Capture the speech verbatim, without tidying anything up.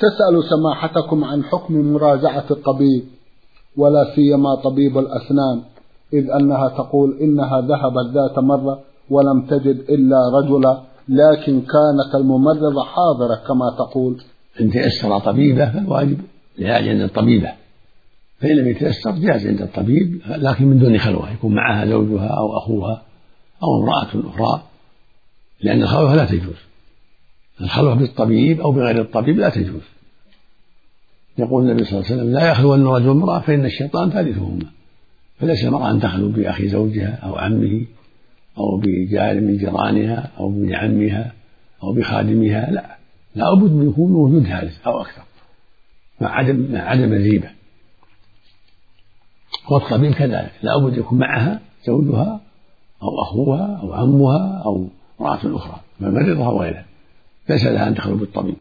تسأل سماحتكم عن حكم مراجعة الطبيب ولا سيما طبيب الأسنان، إذ أنها تقول إنها ذهبت ذات مرة ولم تجد إلا رجلا، لكن كانت الممرضة حاضرة كما تقول. إن تيسر طبيبة فالواجب جاز عند الطبيبة، فإن لم يتيسر جاز عند الطبيب لكن من دون خلوة، يكون معها زوجها أو أخوها أو امرأة أخرى، لأن الخلوة لا تجوز. الخلوة بالطبيب أو بغير الطبيب لا تجوز. يقول النبي صلى الله عليه وسلم لا يخلون رجل امرأة فإن الشيطان ثالثهما، فليس المرأة أن تخلو بأخي زوجها أو عمه أو بجار من جيرانها أو بابن عمها أو بخادمها، لا لا بد من يكون وجود ثالث أو أكثر مع عدم مع عدم الريبة. والطبيب كذلك لا بد يكون معها زوجها أو أخوها أو عمها أو امرأة أخرى ممرضة أو غيرها، ليس لها أن تخلو بالطبيب.